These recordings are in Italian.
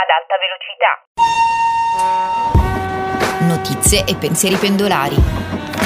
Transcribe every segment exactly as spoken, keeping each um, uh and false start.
ad alta velocità. Notizie e pensieri pendolari.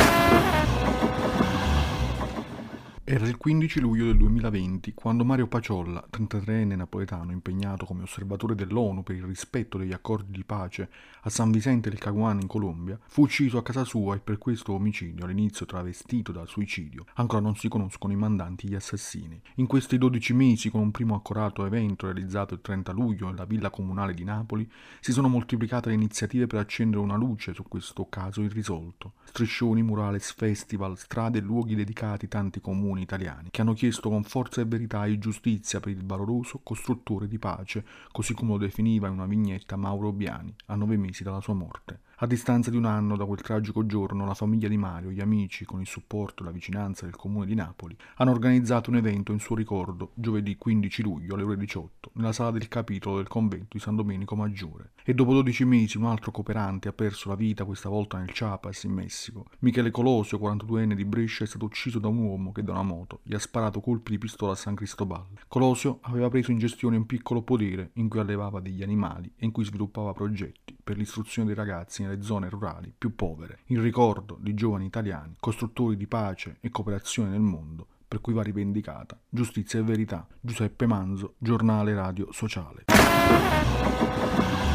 Era il quindici luglio del duemilaventi quando Mario Paciolla, trentatreenne napoletano impegnato come osservatore dell'ONU per il rispetto degli accordi di pace a San Vicente del Caguán in Colombia, fu ucciso a casa sua e per questo omicidio, all'inizio travestito da suicidio, ancora non si conoscono i mandanti e gli assassini. In questi dodici mesi, con un primo accorato evento realizzato il trenta luglio nella villa comunale di Napoli, si sono moltiplicate le iniziative per accendere una luce su questo caso irrisolto. Striscioni, murales, festival, strade e luoghi dedicati tanti comuni italiani che hanno chiesto con forza e verità e giustizia per il valoroso costruttore di pace, così come lo definiva in una vignetta Mauro Biani, a nove mesi dalla sua morte. A distanza di un anno da quel tragico giorno, la famiglia di Mario, gli amici, con il supporto e la vicinanza del comune di Napoli, hanno organizzato un evento in suo ricordo giovedì quindici luglio alle ore diciotto nella sala del capitolo del convento di San Domenico Maggiore. E dopo dodici mesi un altro cooperante ha perso la vita, questa volta nel Chiapas in Messico. Michele Colosio, quarantaduenne di Brescia, è stato ucciso da un uomo che da una moto gli ha sparato colpi di pistola a San Cristobal. Colosio aveva preso in gestione un piccolo podere in cui allevava degli animali e in cui sviluppava progetti per l'istruzione dei ragazzi nelle zone rurali più povere, in ricordo di giovani italiani, costruttori di pace e cooperazione nel mondo, per cui va rivendicata giustizia e verità. Giuseppe Manzo, Giornale Radio Sociale.